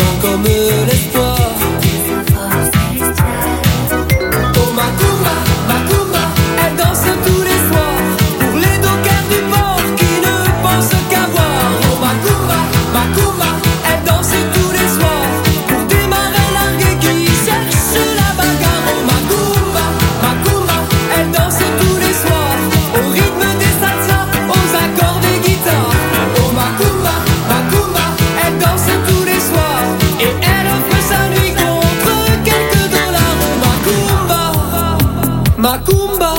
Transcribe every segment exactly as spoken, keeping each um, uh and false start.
lent comme l'espoir. Oh Macumba, Macumba, elle danse tous les soirs pour les dockers du port qui ne pensent qu'à boire. Oh Macumba, Macumba, elle danse tous les soirs pour des marins largués qui cherchent la bagarre. Oh Macumba, Macumba, elle danse tous les soirs au rythme des salsas, aux accords des guitares. Oh Macumba, Macumba, elle danse tous les soirs et elle offre sa nuit contre quelques dollars. Oh Macumba, Macumba.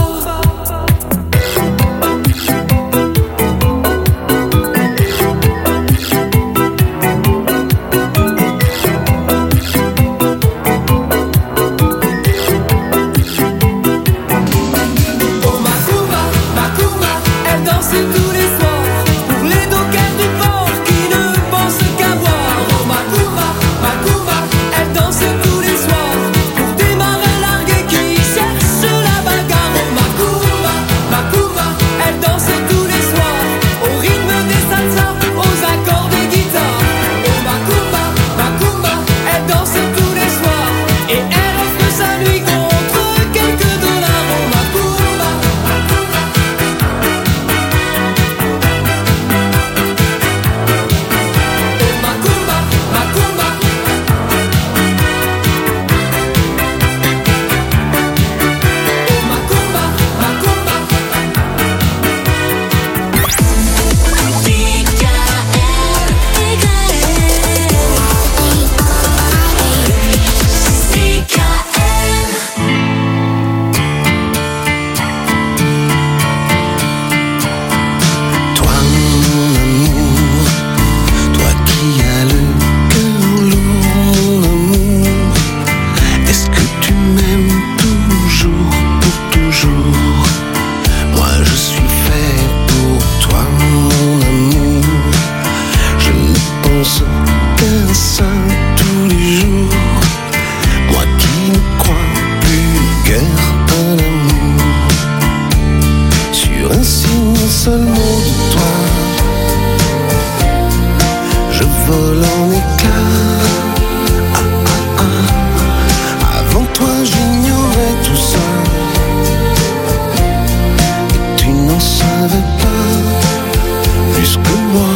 Oh Macumba, Macumba, elle danse tous les soirs pour les dockers du port qui ne pensent qu'à boire. Oh Macumba, Macumba, elle danse tous les soirs pour des marins largués qui cherchent la bagarre. Oh Macumba, Macumba, elle danse tous les soirs au rythme des salsas, aux accords des guitares. Oh Macumba, Macumba, elle danse tous les soirs et elle offre sa nuit contre quelques dollars. Oh Macumba, oh Macumba, Macumba. Oh Macumba, Macumba. Toi mon amour, toi qui as le cœur lourd, mon amour, est-ce que tu m'aimes toujours, pour toujours? Moi je suis fait pour toi mon amour, je ne pense qu'à ça tous les jours. Moi qui ne crois plus guère à l'amour, sur un signe, un seul mot de toi, je vole en éclats. Ah, ah, ah. Avant toi j'ignorais tout ça, et tu n'en savais pas plus que moi.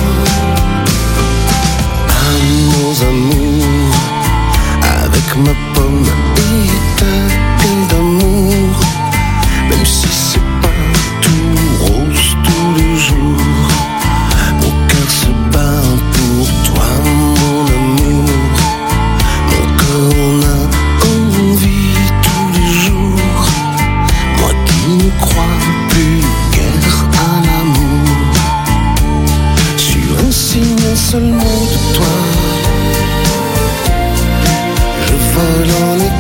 Amours, amours, avec ma pomme et ta pile d'amour, même si c'est pas tout rose tous les jours, mon cœur se bat pour toi mon amour, mon corps en a envie tous les jours, moi qui ne crois plus guère à l'amour, sur un signe, un seul mot de toi, je vole en éclats.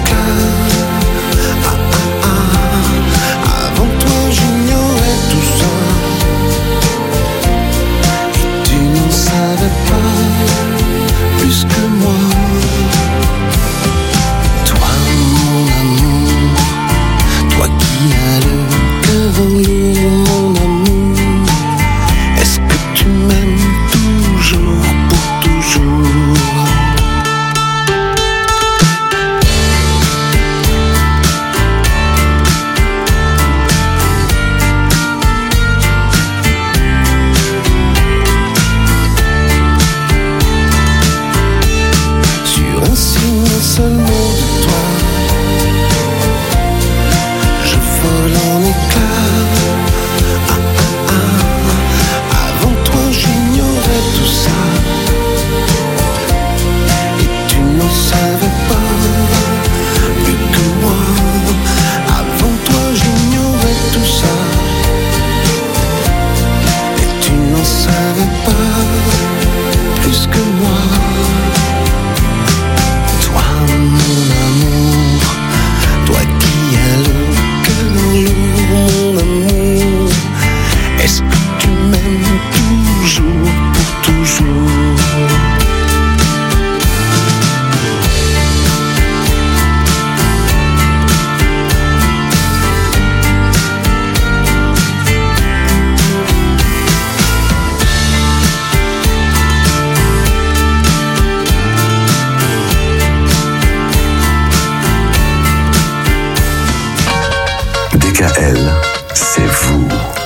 D K L, c'est vous.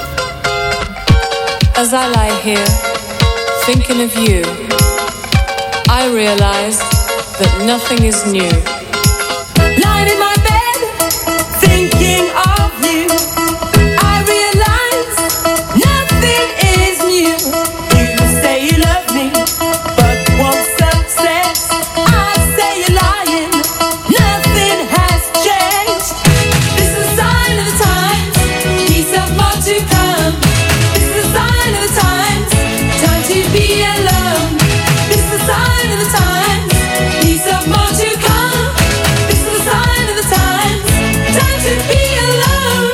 As I lie here, thinking of you, I realize that nothing is new. Lying in my bed, thinking of you, I realize nothing is new. You say you love me, but won't success. I say you're lying, nothing has changed. This is a sign of the times, peace of more to come. This is a sign of the times, time to be alone. This is a sign of the times, peace of more to come. This is a sign of the times, time to be alone.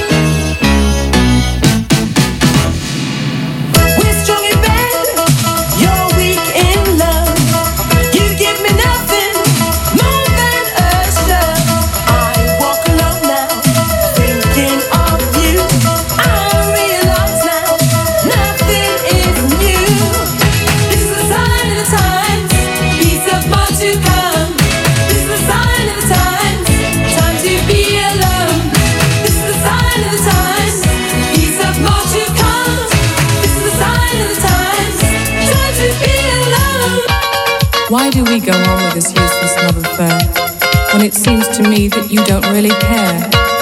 We're strong in bed, you're weak in love. You give me nothing more than a shove. I walk alone now, thinking of you. I realize now, nothing is new. This is a sign of the times, peace of more to come. This is a sign of the times, time to be alone. This is a sign of the times, peace of more to come. This is a sign of the times, time to be alone. Why do we go on with this useless love affair when it seems to me that you don't really care?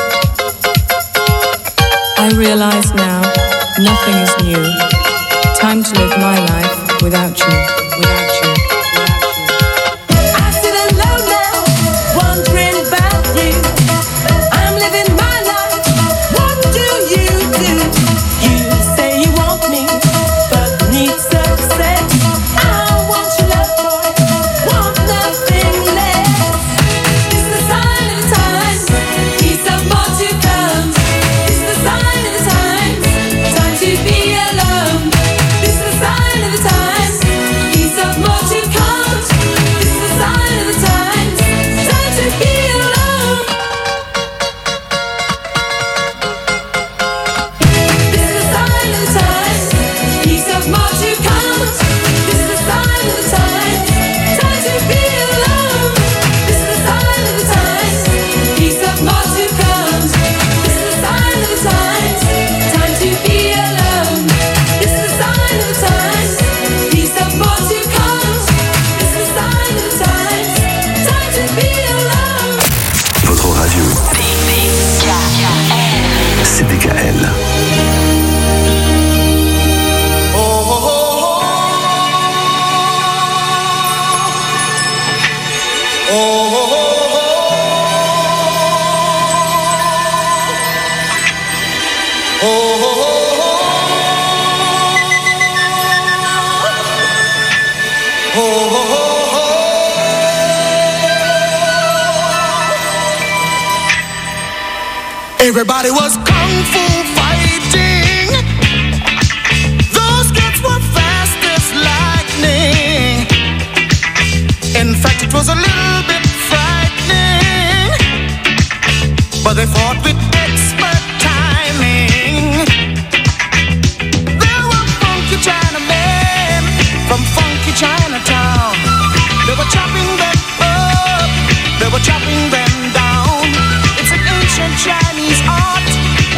I realize now nothing is new. Time to live my life without you, without you, without you. I sit alone now, wondering about you. I'm living my life, what do you do? You say you want me, but need success. I want your love, boy, want nothing less. This is a sign of the times, peace of more to come. This is a sign of the times, time to be alone. This is a sign of the times, peace of more to come. This is a sign of the times, time to be alone. This is a sign of the times, peace of more to come. This is a sign of the times, time to be alone. This is a sign of the times, peace of more to come. This is a sign of the times, time to be alone. This is a sign of the times, peace of more to come. This is a sign of the times, time to be alone. Votre radio, c'est D K L. Everybody was kung fu fighting. Those kids were fast as lightning. In fact, it was a little bit frightening, but they fought with expert timing. There were funky Chinamen from funky Chinatown. They were chopping them up, they were chopping them down. It's an ancient Chinese art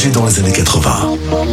engagé dans les années quatre-vingts.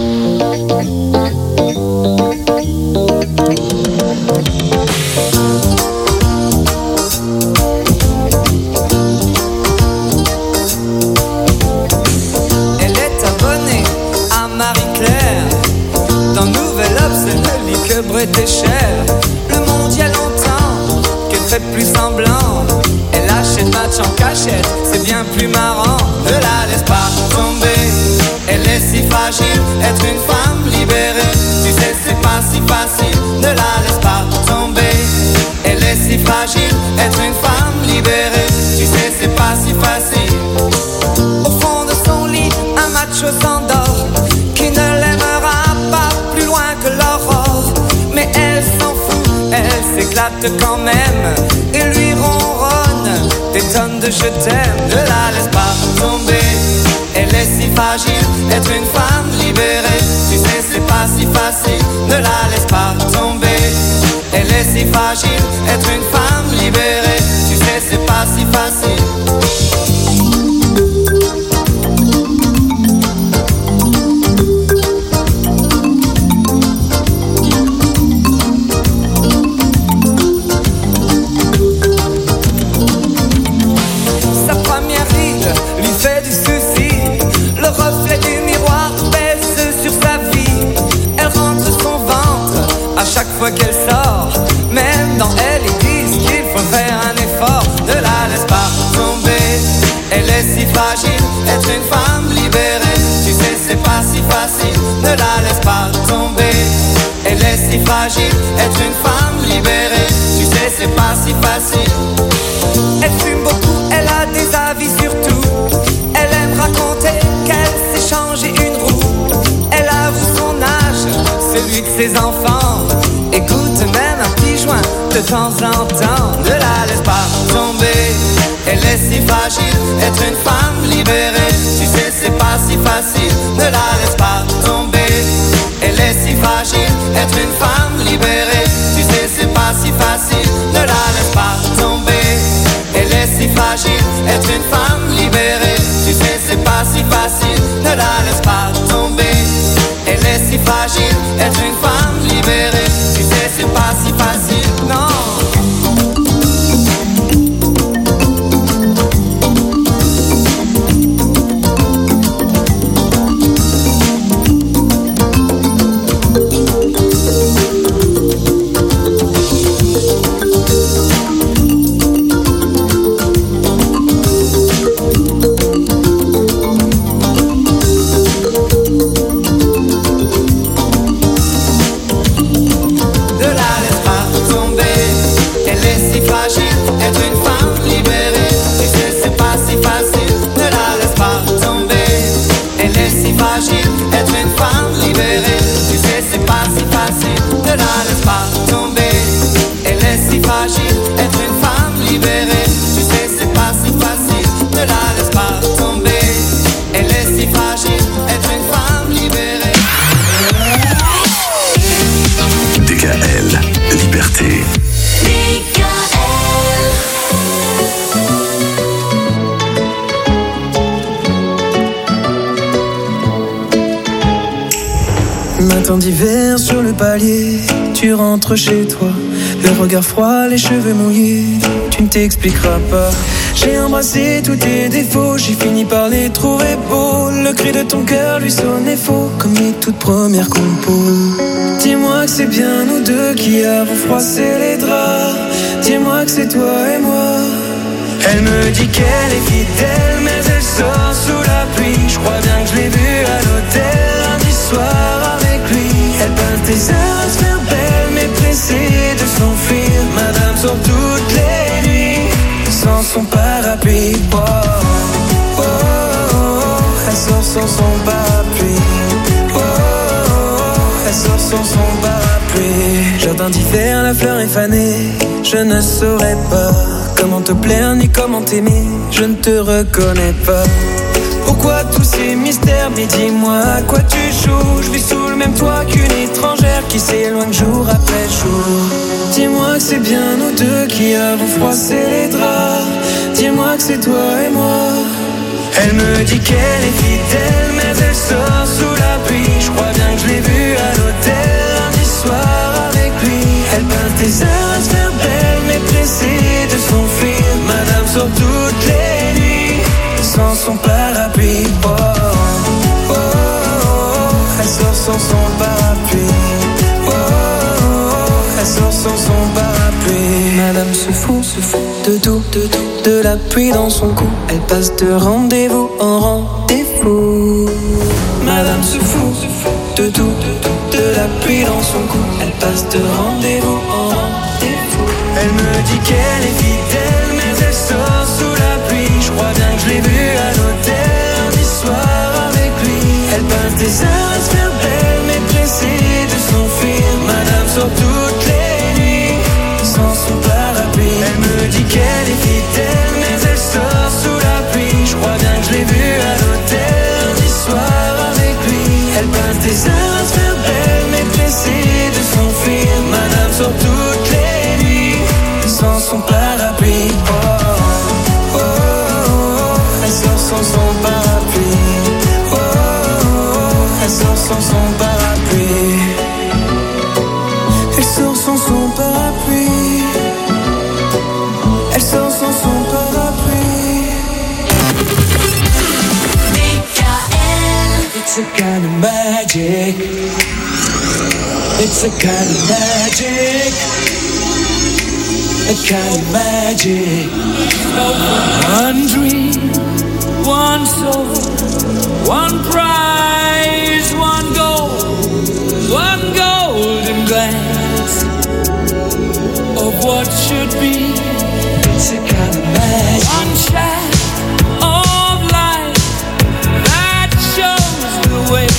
Elle est abonnée à Marie-Claire. Dans Nouvel Obs, elle ne lit que Bret et Cher. Le monde y a longtemps qu'elle fait plus semblant. Elle achète match en cachette, c'est bien plus marrant. Ne la laisse pas tomber, elle est si fragile. Être une femme libérée, tu sais c'est pas si facile. Ne la laisse pas tomber, elle est si fragile. Être une femme libérée, tu sais c'est pas si facile. Au fond de son lit, un macho s'endort, qui ne l'aimera pas plus loin que l'aurore. Mais elle s'en fout, elle s'éclate quand même, et lui ronronne des tonnes de je t'aime. Ne la laisse pas tomber, elle est si fragile. Être une femme libérée, tu sais c'est pas si facile. Ne la laisse pas tomber, elle est si fragile. Être une femme libérée, tu sais c'est pas si facile. Qu'elle sort, même dans elle ils disent qu'il faut faire un effort. Ne la laisse pas tomber, elle est si fragile. Être une femme libérée, tu sais c'est pas si facile. Ne la laisse pas tomber, elle est si fragile. Être une femme libérée, tu sais c'est pas si facile. Elle fume beaucoup, elle a des avis sur tout. Elle aime raconter qu'elle s'est changé une roue. Elle avoue son âge, celui de ses enfants. Écoute même un petit joint de temps en temps. Ne la laisse pas tomber, elle est si fragile. Être une femme libérée, tu sais c'est pas si facile. Ne la laisse pas tomber, elle est si fragile. Être une femme libérée, tu sais c'est pas si facile. Ne la laisse pas tomber, elle est si fragile. Être une femme libérée, tu sais c'est pas si facile. Ne la laisse pas tomber, elle est si fragile. Être une femme libérée, tu sais c'est pas si facile, non. Matin d'hiver sur le palier, tu rentres chez toi, le regard froid, les cheveux mouillés, tu ne t'expliqueras pas. J'ai embrassé tous tes défauts, j'ai fini par les trouver beaux. Le cri de ton cœur lui sonnait faux, comme les toutes premières compos. Dis-moi que c'est bien nous deux qui avons froissé les draps. Dis-moi que c'est toi et moi. Elle me dit qu'elle est fidèle, mais elle sort sous la pluie. Je crois bien que je l'ai vue à l'hôtel lundi soir avec lui. Elle peint tes heures à se faire belle, mais pressée de s'enfuir. Madame sort toutes les nuits sans son parapluie. Oh, oh, oh, oh, elle sort sans son parapluie. Oh, oh, oh, elle sort sans son parapluie. Jardin d'hiver, la fleur est fanée. Je ne saurais pas comment te plaire ni comment t'aimer. Je ne te reconnais pas. Pourquoi tous ces mystères? Mais dis-moi à quoi tu joues. Je vis sous le même toit qu'une étrangère qui s'éloigne jour après jour. Dis-moi que c'est bien nous deux qui avons froissé les draps. Dis-moi que c'est toi et moi. Elle me dit qu'elle est fidèle, mais elle sort son parapluie. Oh, oh, oh, oh, elle sort sans son parapluie. Oh, oh, oh, elle sort sans son parapluie. Madame se fout, se fout de tout, de tout, de la pluie dans son cou. Elle passe de rendez-vous en rendez-vous. Madame se fout, se fout de tout, de tout, de la pluie dans son cou. Elle passe de rendez-vous en rendez-vous. Elle me dit qu'elle est fidèle, mais elle sort sous la pluie. Je crois bien que je l'ai vue à l'hôtel lundi soir avec lui. Elle passe des heures à se faire belle, mais pressée de s'enfuir. Madame sort toutes les nuits sans son parapluie. Elle me dit qu'elle est fidèle, mais elle sort sous la pluie. Je crois bien que je l'ai vue à l'hôtel lundi soir avec lui. Elle passe des heures à se faire belle, mais pressée de s'enfuir. Madame sort toutes les nuits sans son parapluie. Oh, oh, oh, oh, elle sort sans son parapluie. Oh, oh, oh, elle sort sans son parapluie. Elle sort sans son parapluie. Elle sort sans son parapluie. It's a kind of magic. It's a kind of magic. A kind of magic. One dream, one soul, one prize, one goal, one golden glance of what should be. It's a kind of magic. One shaft of light that shows the way.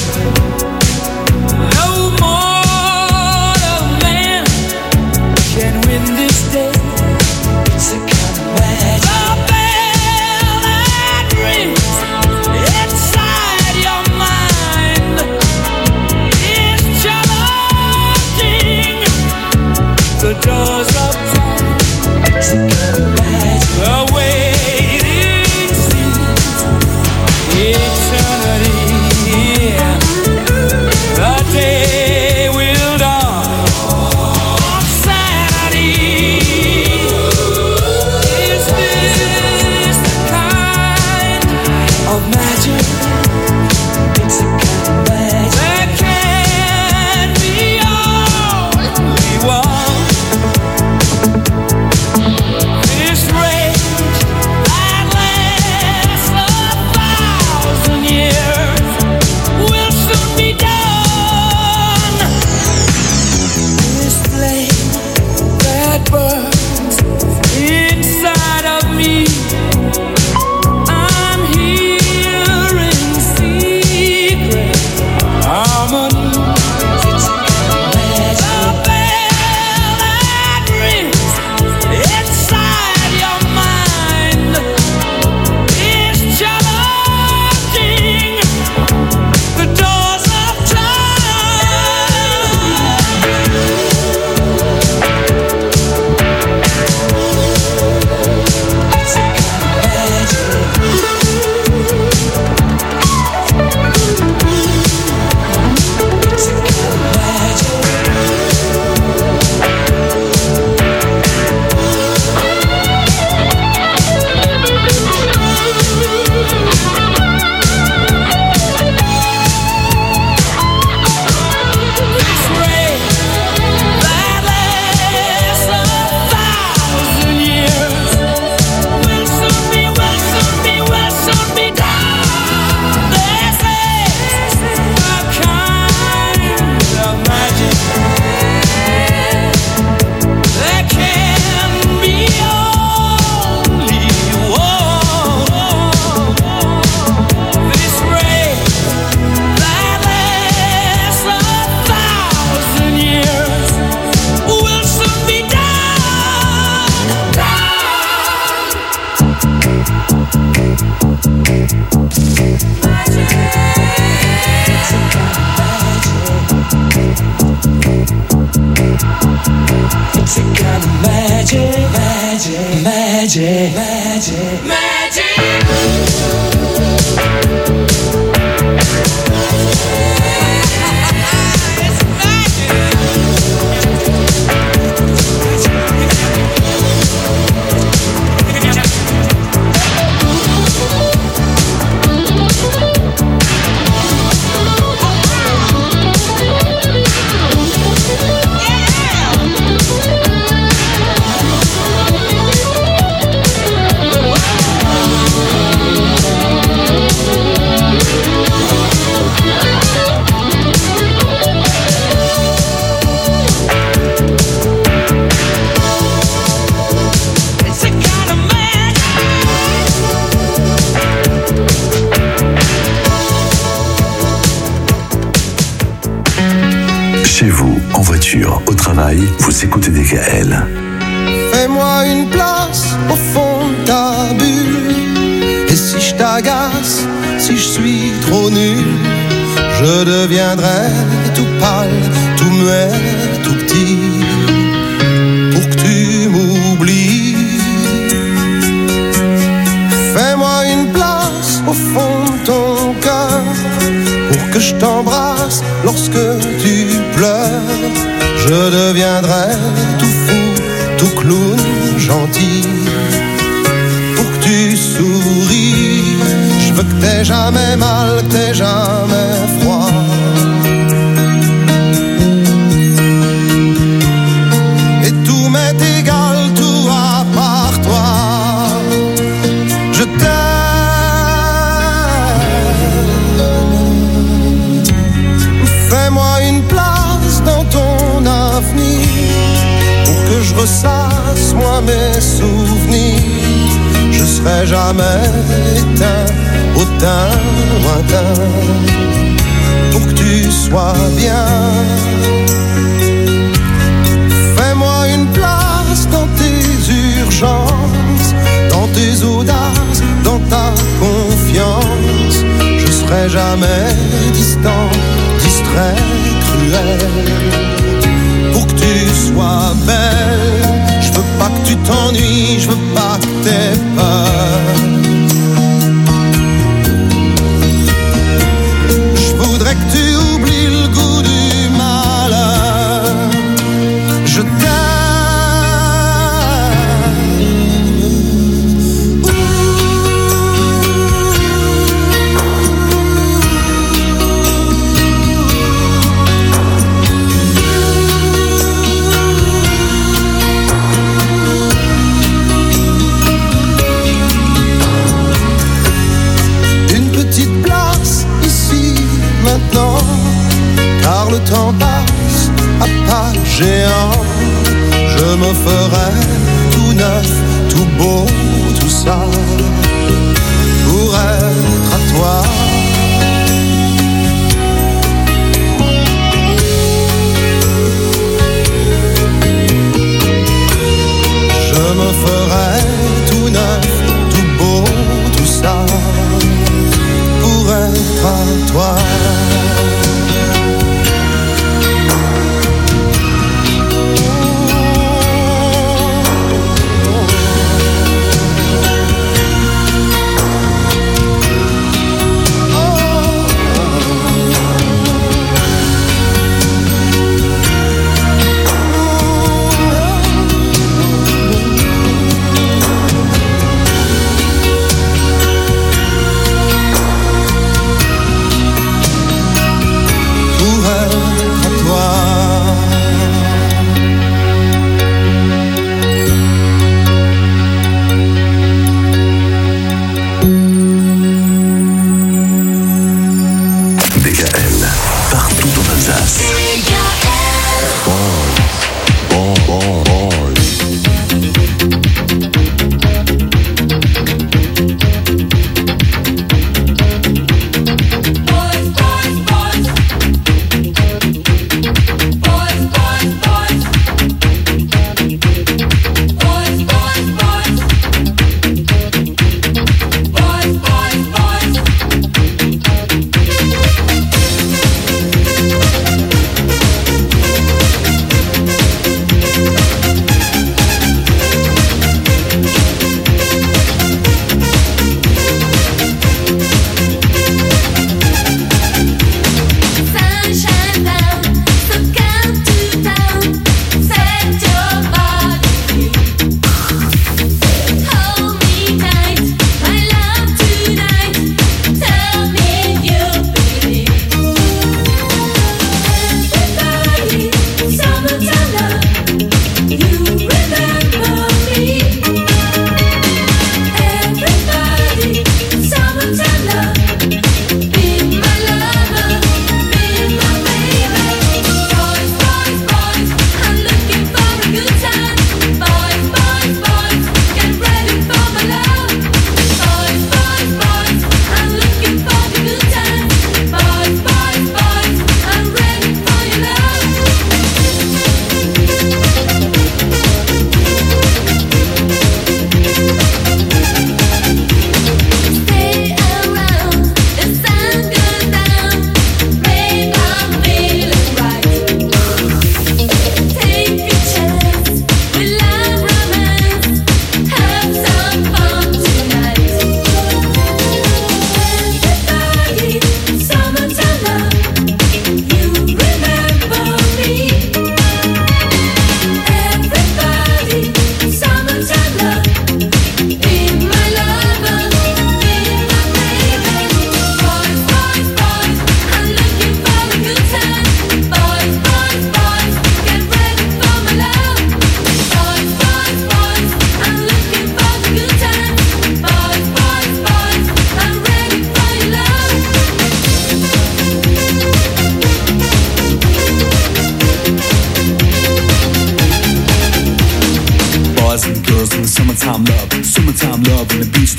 No mortal man can win this day. It's a kind of magic. The bell that rings inside your mind is challenging the doors of time. It's a kind of magic. The waiting seems eternity. Yeah. The day will dawn on Saturday. Is this the kind of magic? It's a kind of magic. There can be only one. This rage that lasts a thousand years will soon be done. This flame that burns inside of me, I'm hearing secret harmony. It's a kind of magic. The bell that rings inside your mind is challenging the doors of time. It's a kind of magic. It's a kind of This rain that lasts a thousand years will soon be, will soon be, will soon be done. This is a kind of magic. There can be only one. This rain that lasts a thousand years will soon be done. It's a kind of magic, magic, magic, magic, magic. Chez vous, en voiture, au travail, vous écoutez D K L. Fais-moi une place au fond de ta bulle. Et si je t'agace, si je suis trop nul, je deviendrai tout pâle, tout muet, tout petit, pour que tu m'oublies. Fais-moi une place au fond de ton cœur, pour que je t'embrasse lorsque tu pleures. Je deviendrai tout fou, tout clown, gentil, pour que tu souris. Je veux que t'aies jamais mal, que t'aies jamais froid. Et tout m'est égal, tout à part toi. Je t'aime. Fais-moi une place dans ton avenir, pour que je ressasse moi mes souvenirs. Je serai jamais éteint au teint lointain, pour que tu sois bien. Fais-moi une place dans tes urgences, dans tes audaces, dans ta confiance. Je serai jamais distant, distrait, cruel, pour que tu sois belle. Je veux pas que tu t'ennuies, je veux pas que t'aies peur. Je voudrais que tu oublies le goût du malheur. Je t'aime. Car le temps passe à pas géant. Je me ferai tout neuf, tout beau, tout ça, pour être à toi. Je me ferai tout neuf, tout beau, tout ça, pour être à toi.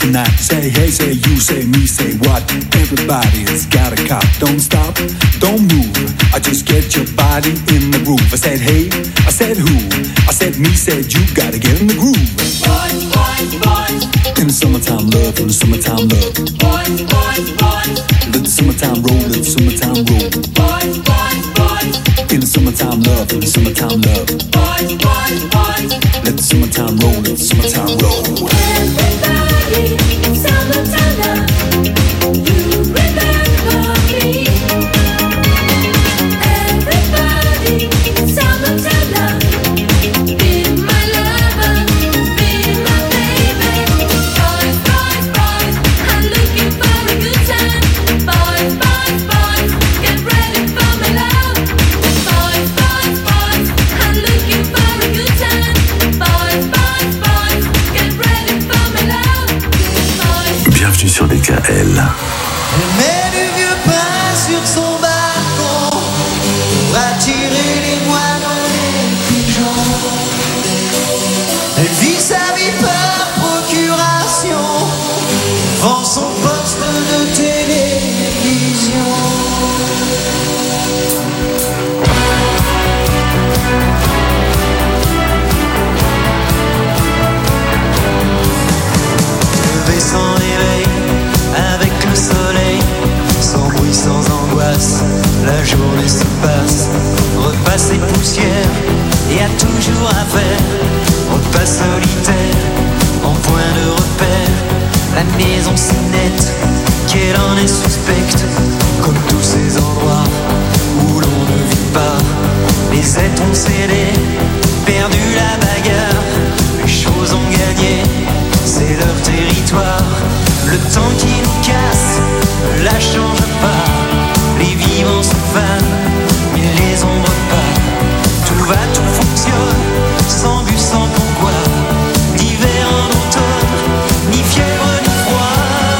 tonight. Say hey, say you, say me, say what? Everybody's got a cop. Don't stop, don't move. I just get your body in the groove. I said hey, I said who? I said me, said you. Gotta get in the groove. Boys, boys, boys. In the summertime love, in the summertime love. Boys, boys, boys. Let the summertime roll, let the summertime roll. Boys, boys, boys. In the summertime love, in the summertime love. Boys, boys, boys. Let the summertime roll, let the summertime roll. Everybody, summertime love. You remember me. Everybody, summertime love. Be my lover, be my baby. Boys, boys, boys, I'm looking for a good time. Boys, boys, boys, get ready for my love. Boys, boys, boys, I'm looking for a good time. Boys, boys, boys, get ready for my love. Boys. Bienvenue sur D K L. Elle met du vieux pain sur son balcon pour attirer les moineaux, les pigeons. Elle vit sa vie par procuration, vend son poste de télévision. Levé sans réveil, avec le soleil, sans bruit, sans angoisse, la journée se passe. Repasse et poussière, y a toujours à faire. Repas solitaire, en point de repère. La maison si nette, qu'elle en est suspecte. Comme tous ces endroits où l'on ne vit pas. Les êtres ont cédé, perdu la bagarre. Les choses ont gagné, c'est leur territoire. Le temps qui nous casse ne la change pas. Les vivants se fanent, mais les ombres pas. Tout va, tout fonctionne, sans but, sans pourquoi. D'hiver en automne, ni fièvre ni froid.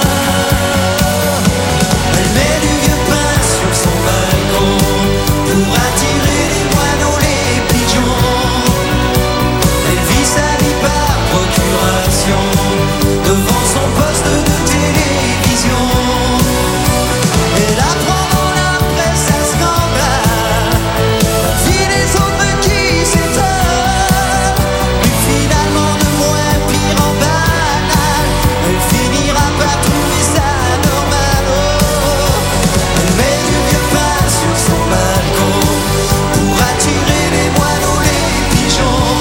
Elle met du vieux pain sur son balcon pour attirer les moineaux, les pigeons. Elle vit sa vie par procuration devant son poste de télévision. Elle apprend dans la presse un scandale, la vie des autres qui s'étonne. Puis finalement de moins pire en banal, elle finira par trouver ça normal. Oh, elle met du vieux pain sur son balcon pour attirer les moineaux, les pigeons.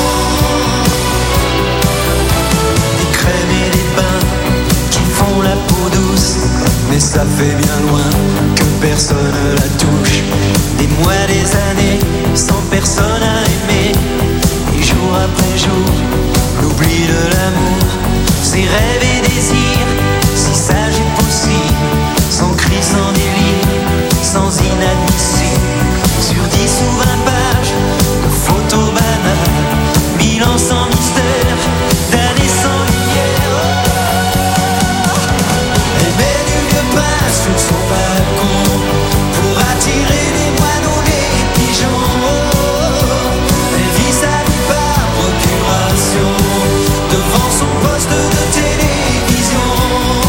Des crèmes et des bains qui font la peau douce, mais ça fait bien loin que personne la touche. Des mois, des années, sans personne à aimer. Et jour après jour, l'oubli de l'amour. Ses rêves et désirs, si sages et possibles. Sans cri, sans délire, sans inadmissible. Sur dix ou vingt pages de photos banales, mille ans sans mystère, d'années sans lumière. Elle met du vieux pain sur son balcon pour attirer les moineaux, les pigeons. Elle vit sa vie par procuration devant son poste de télévision.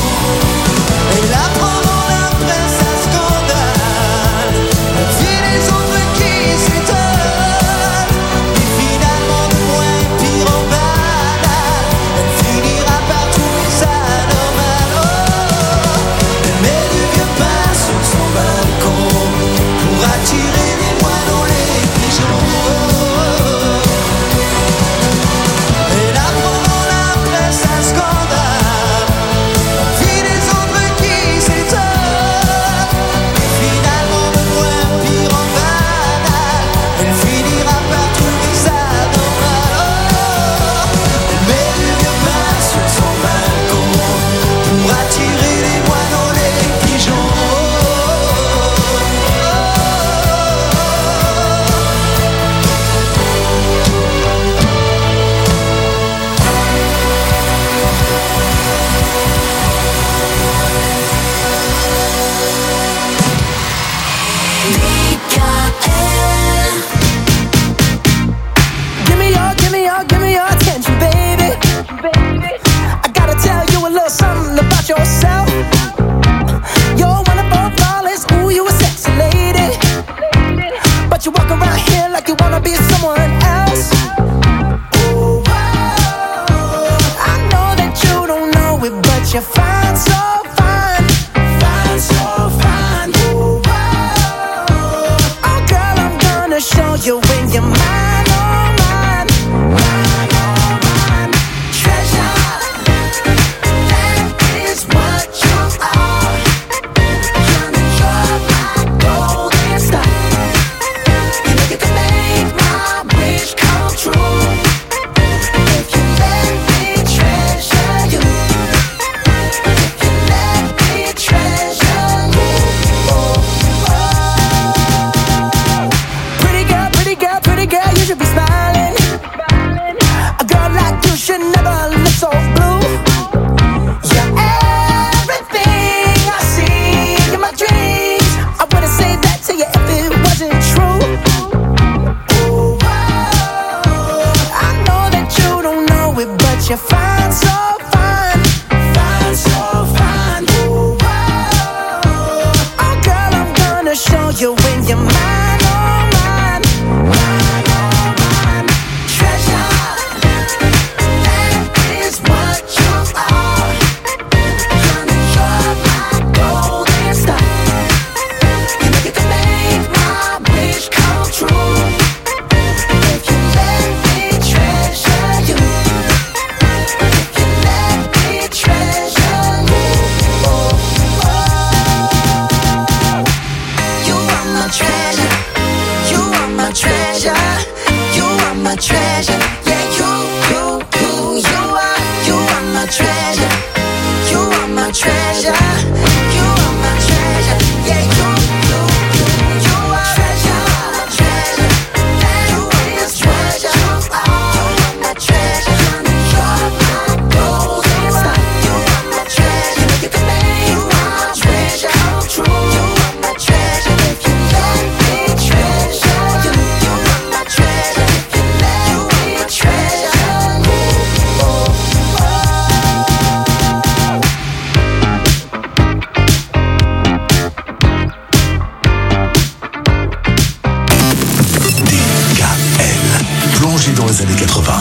dans les années quatre-vingts.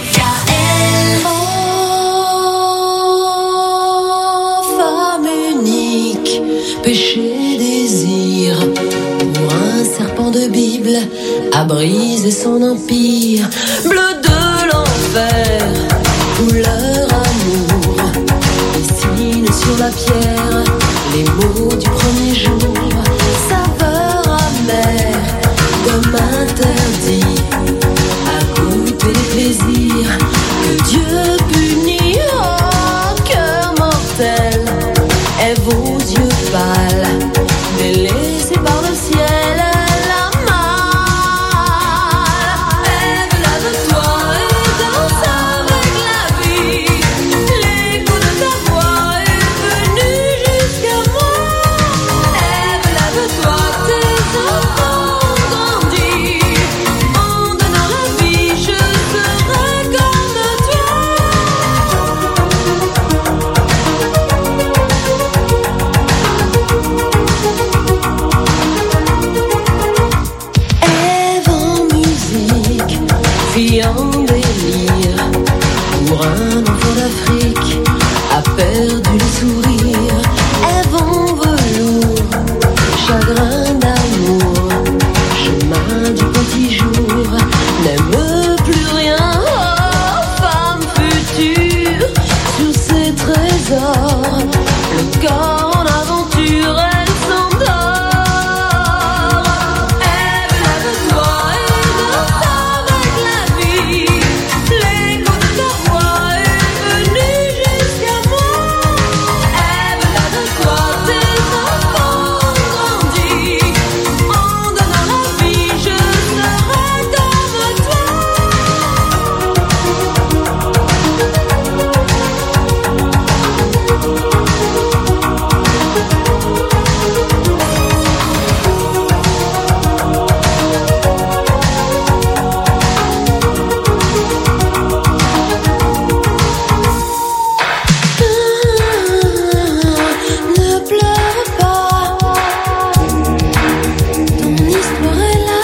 Péché, désir, pour un serpent de Bible, a brisé son empire. Bleu de l'enfer, couleur amour, dessine sur la pierre les mots du premier jour. Saveur amère, comme interdit, à goûter les plaisirs que Dieu punit. Oh, cœur mortel, est vos yeux pâles, délaissés par le ciel, la malle. Ève, lève-toi et danse avec la vie. L'écho de ta voix est venu jusqu'à moi. Ève, lève-toi, tes enfants ont grandi. En donnant la vie, je serai comme toi. Ève en musique, fille en délire, pour un enfant d'Afrique, a perdu le sourire. Ève en velours, chagrin d'amour, chemin du petit jour, n'aime plus rien. Oh, femme future, sur ses trésors, le corps en aventure, elle s'endort. Ève, lève-toi et danse avec la vie. L'écho de ta voix est venu jusqu'à moi. Ève, lève-toi, tes enfants ont grandi. En donnant la vie, je serai comme toi. Ne pleure pas, ton histoire est là.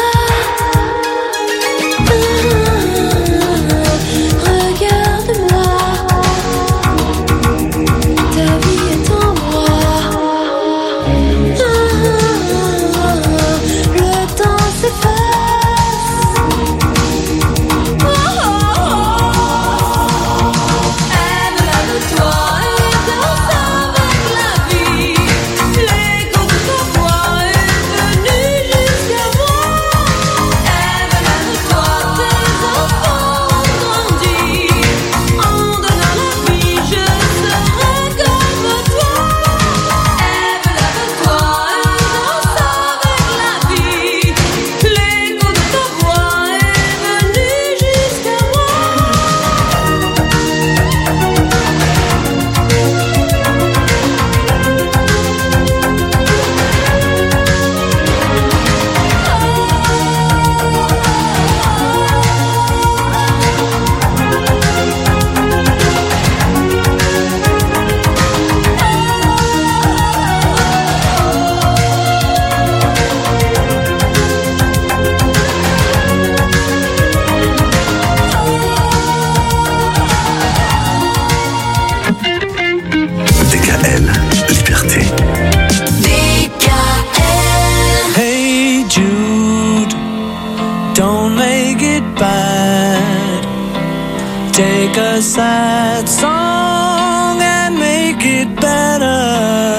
Regarde-moi, ta vie est en moi. Le temps s'efface. Ève, lève-toi et danse avec la vie. L'écho de ta voix est venu jusqu'à moi. Ève, lève-toi, tes enfants ont grandi. En donnant la vie, je serai comme toi. Ève, lève-toi et danse avec la vie. L'écho de ta voix est venu jusqu'à moi. D K L, liberté. Hey Jude, don't make it bad. Take a sad song and make it better.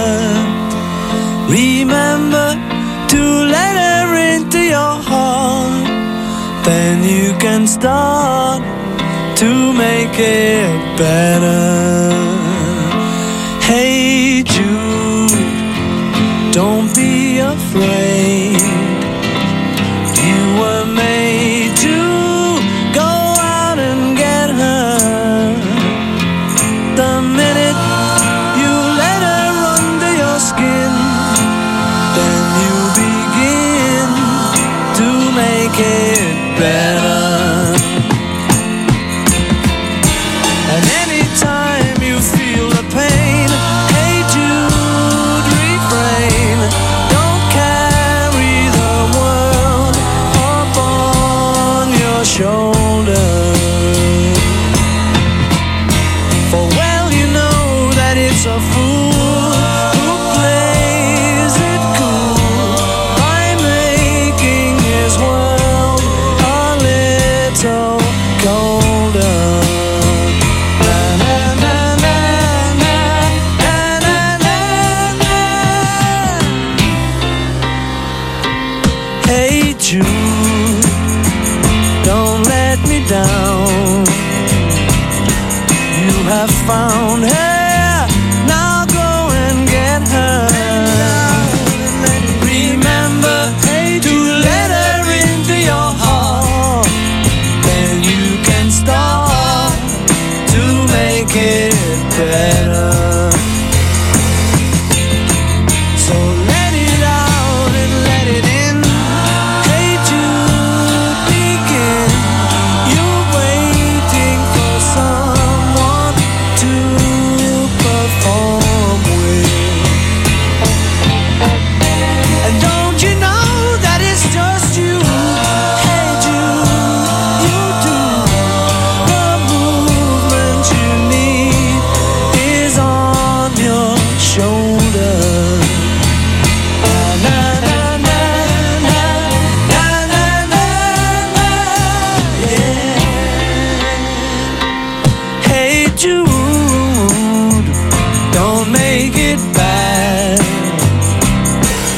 Remember to let her into your heart. Then you can start to make it better. Hey Jude, don't be afraid. You were made to go out and get her. The minute you let her under your skin, then you begin to make it better. And anytime you feel the pain, hey Jude, refrain. Don't care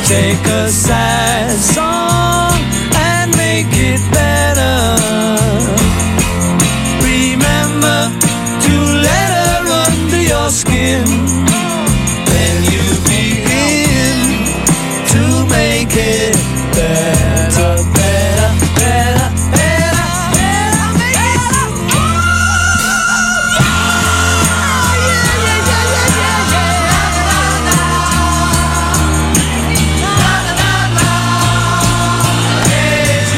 Take a sad song and make it better. Remember to let her under your skin. Then you begin to make it better, better, better, better, better, better. Oh, yeah, yeah, yeah, yeah, yeah, yeah. La, la, la, la. Hey,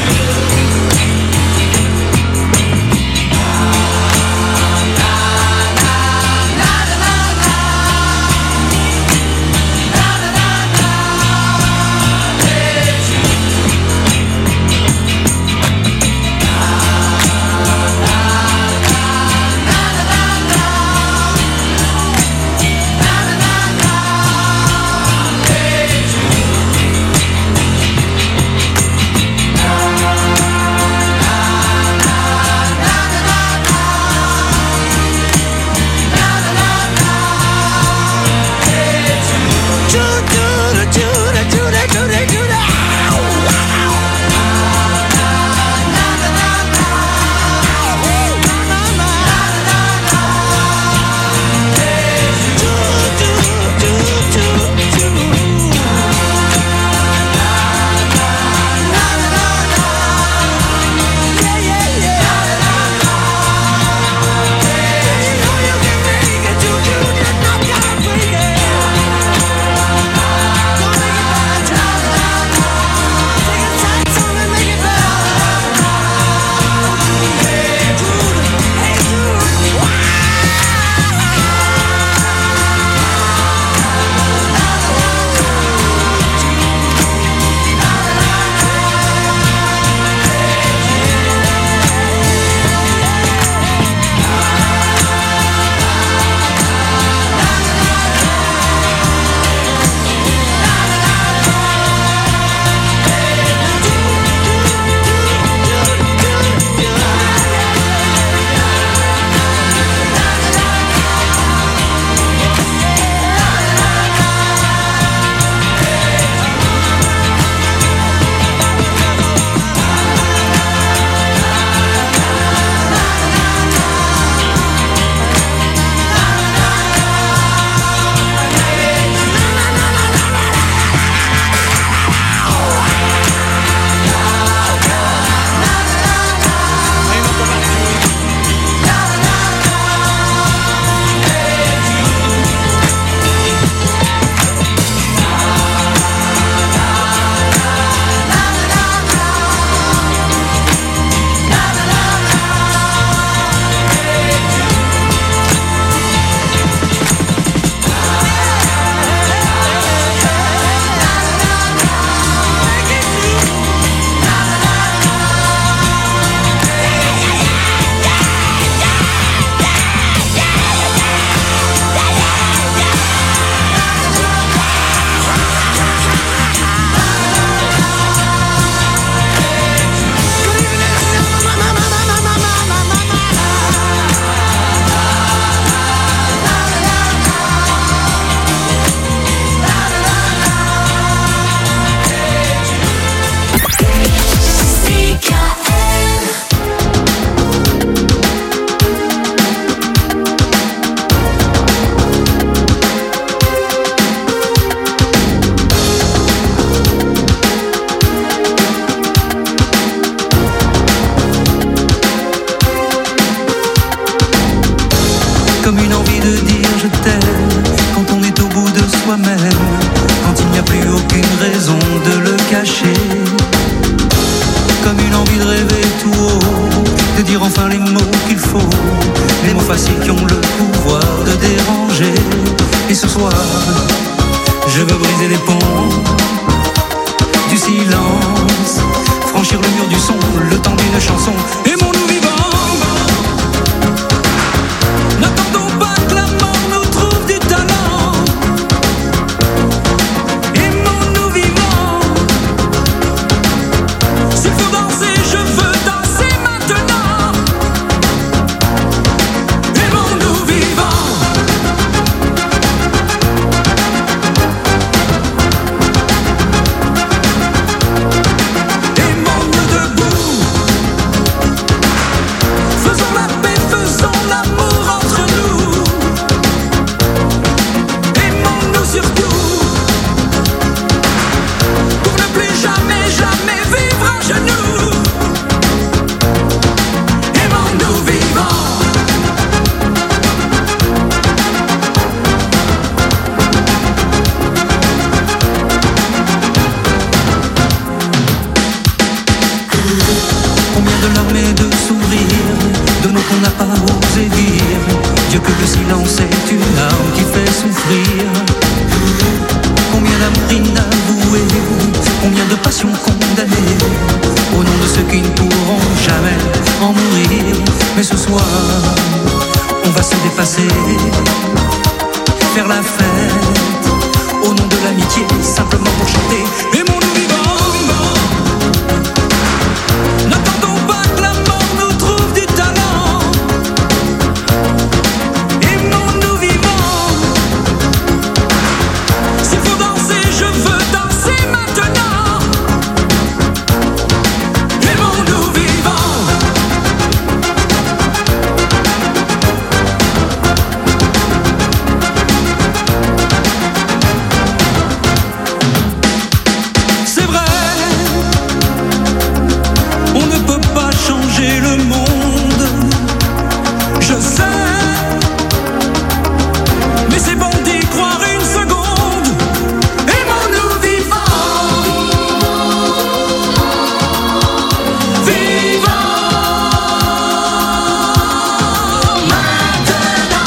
souffrir. Combien d'amour inavoué, combien de passions condamnées, au nom de ceux qui ne pourront jamais en mourir. Mais ce soir, on va se dépasser, faire la fête, au nom de l'amitié, simplement pour chanter. Aimons-nous vivants, n'attendons pas que la mort nous trouve du talent. Aimons-nous vivants, s'il faut danser, je veux danser maintenant. Aimons-nous vivants. C'est vrai, on ne peut pas changer le monde, je sais, mais c'est bon d'y croire une seconde. Aimons-nous vivants, vivants maintenant.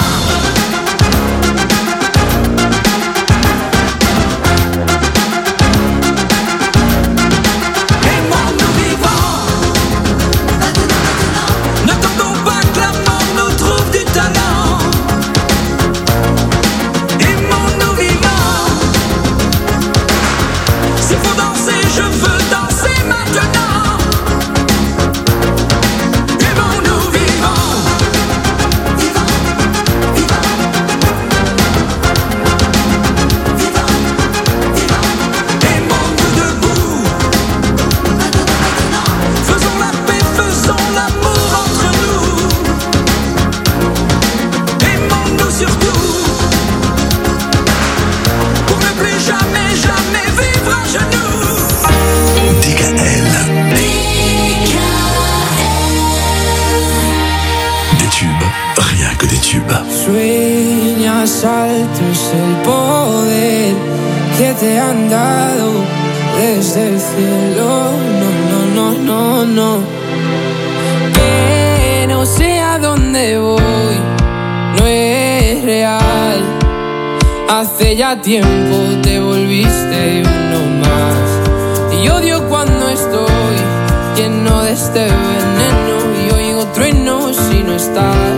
Aimons-nous vivants, n'attendons pas que la mort nous trouve du talent. Aimons-nous vivants, s'il faut danser, je veux danser maintenant. Aimons-nous vivants, aimons-nous debout, faisons la paix, faisons l'amour entre nous. Aimons-nous surtout, pour ne plus jamais, jamais vivre à genoux. D K L. Des tubes, rien que des tubes. Sueñas alto es el poder que te han dado desde el cielo. No, no, no, no, no. Que no sé a dónde voy, no es real. Hace ya tiempo te volviste uno más. Y odio cuando estoy lleno de este veneno y oigo truenos si no estás.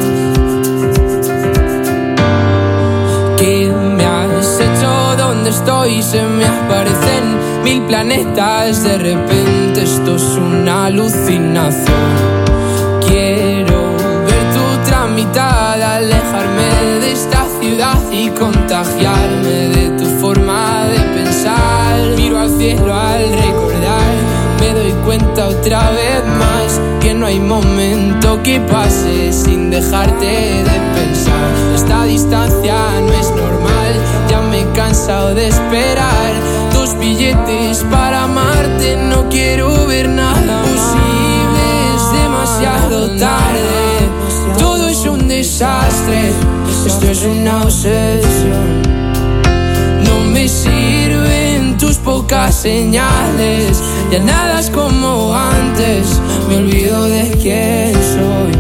¿Qué me has hecho? ¿Dónde estoy? Se me aparecen mil planetas. De repente esto es una alucinación. Quiero ver tu tramitada, alejarme de esta ciudad y contagiarme de tu forma de pensar. Miro al cielo al recordar, me doy cuenta otra vez más que no hay momento que pase sin dejarte de pensar. Esta distancia no es normal, ya me he cansado de esperar. Dos billetes para amarte, no quiero ver nada posible, es demasiado tarde. Todo es un desastre, esto es una obsesión. No me sirven tus pocas señales, ya nada es como antes, me olvido de quién soy.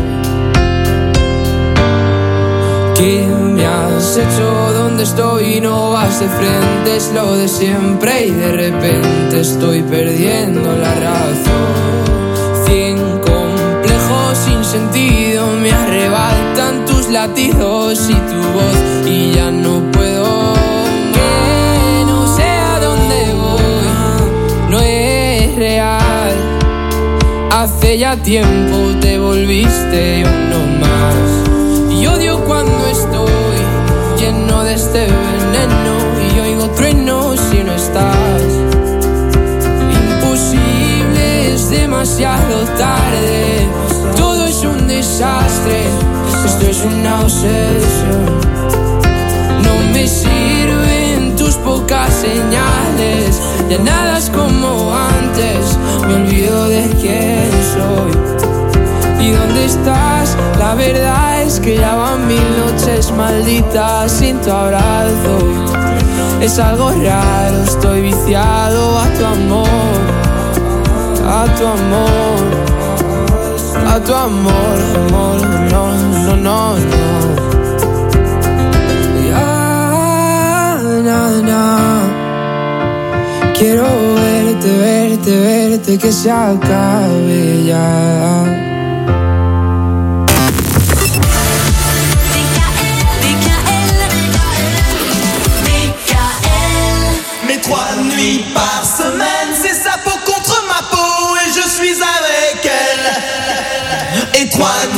¿Qué me has hecho? ¿Dónde estoy? No vas de frente, es lo de siempre y de repente estoy perdiendo la razón. Cien complejos sin sentido me arrebatan tus latidos y tu voz y ya no puedo. Que no sé a dónde voy, no es real. Hace ya tiempo te volviste uno más. Y odio cuando estoy lleno de este veneno y oigo truenos si no estás. Imposible, es demasiado tarde. Todo es un desastre, esto es una obsesión. No me sirven tus pocas señales, ya nada es como antes, me olvido de quién soy. ¿Y dónde estás? La verdad es que ya van mil noches malditas sin tu abrazo. Es algo raro, estoy viciado a tu amor, a tu amor, a tu amor, amor, no, no, no, no. termina. Quiero verte, verte, verte, que se acabe ya. Mes trois nuits par semaine, c'est sa peau contre ma peau et je suis avec elle. Et trois